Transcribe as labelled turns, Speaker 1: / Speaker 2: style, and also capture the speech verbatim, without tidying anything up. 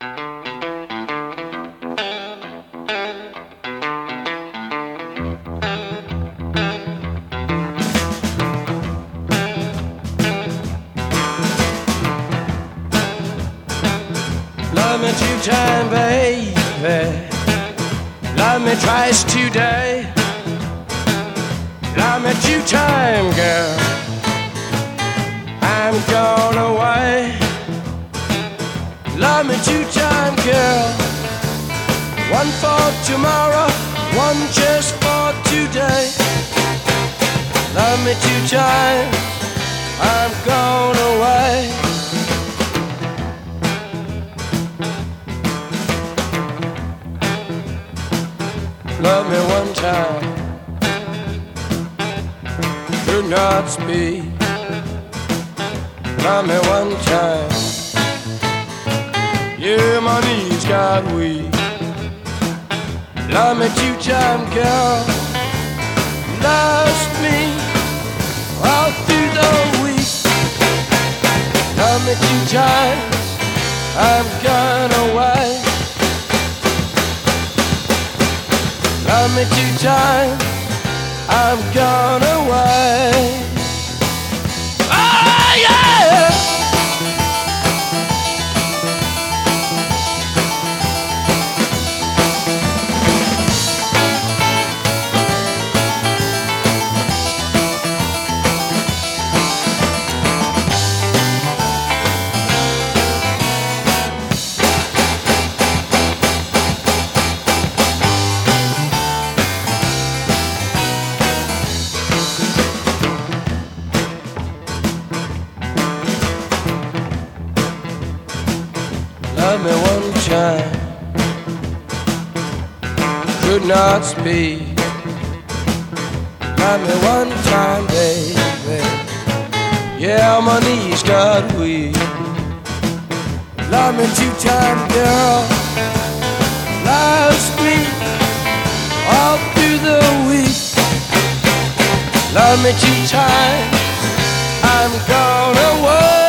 Speaker 1: Love me two times, baby. Love me twice today. Love me two times, girl. I'm gone away. Love me two times, girl. One for tomorrow, one just for today. Love me two times, I'm gone away. Love me one time, do not speak. Love me one time, yeah, my knees got weak. Love me two times, girl. Lost me all through the week. Love me two times, I'm gone away. Love me two times, I'm gone away. Oh yeah! Love me one time, could not speak. Love me one time, baby. Yeah, my knees got weak. Love me two times, girl. Lost me all through the week. Love me two times, I'm gone away.